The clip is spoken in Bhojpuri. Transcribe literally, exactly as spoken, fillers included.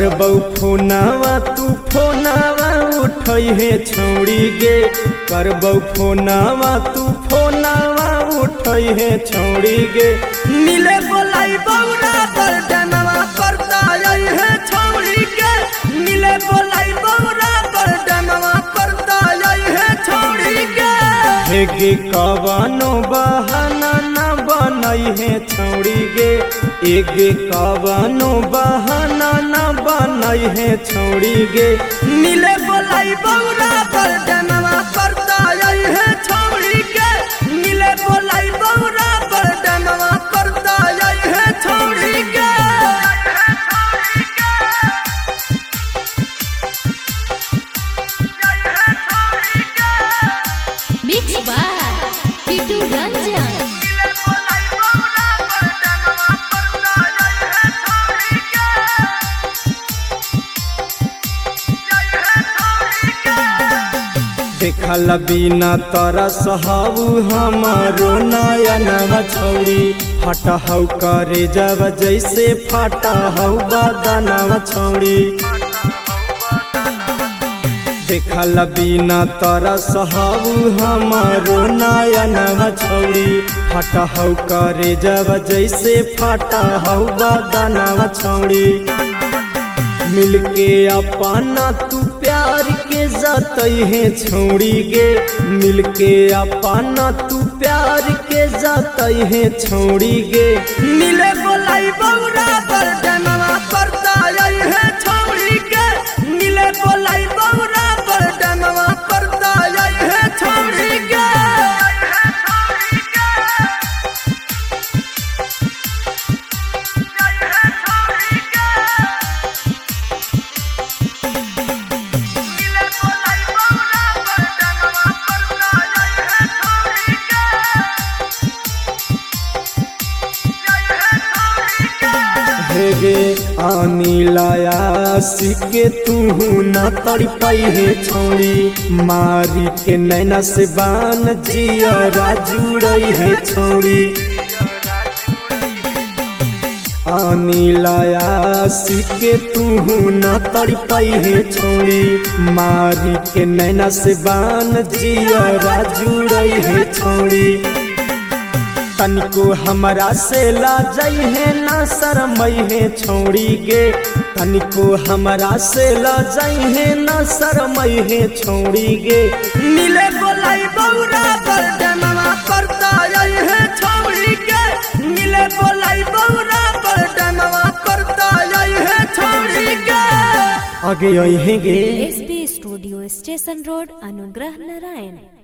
करबौ फोनावा तू फोनावा उठै हे छौड़ी गे करबौ फोनावा तू फोनावा उठै हे छौड़ी गे मिले बोलाई बौरा पर डनवा करता आई है छौड़ी के मिले बोलाई बौरा पर डनवा करता आई है छौड़ी के हे गे कवनो बहाना ना बनई हे छौड़ी गे एगे कवनो बहाना ना बनई हे छौड़ी गे मिले बोलाई बौरा पर डनवा करता आई है छौड़ी के मिले बोलाई बौरा पर डनवा करता आई है छौड़ी के मिक्स बाय टीटू रंजन। देखल बिना तोरा सहबू हमारो नयनवा छौड़ी फटा हौ करे जब जैसे फटा हौ बदनवा छौड़ी देखल बिना तोरा सहबू हमारो नयनवा छौड़ी फटा हौ करे जब जैसे फटा हौ बदनवा छौड़ी मिलके अपना तू प्यार के जतई है छौड़ी गे मिलके अपना तू प्यार के जतई है छौड़ी गे मिले बोलाई बौरा पर डनवा करता आई है छौड़ी के मिले बोलाई बौरा पर डनवा करता आई है छौड़ी के गे आनी लाया सिके तू न तड़ पाई है छौड़ी मारी के नैना से बान जिया जुड़ई है छौड़ी आनी लाया सिके तू न तड़ पाई है छौड़ी मारी के नैना से बान जिया जुड़ई है छौड़ी तनिको हमरा से लाजई है ना शरमई है छौड़ी गे तनिको हमरा से लाजई है ना शरमई है छौड़ी गे मिले बोलाई बौरा पर डनवा करता आई है छौड़ी के मिले बोलाई बौरा पर डनवा करता आई है छौड़ी के आगे आई है गे। SB studio station road Anugrah Narayan.